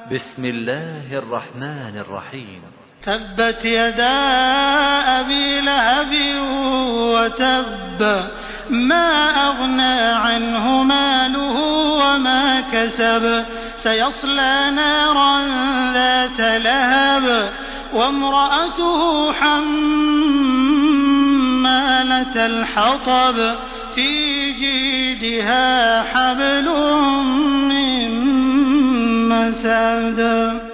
بسم الله الرحمن الرحيم. تبت يدا أبي لهب وتب ما أغنى عنه ماله وما كسب سيصلى نارا ذات لهب وامرأته حمالة الحطب في جيدها حبل من مسد.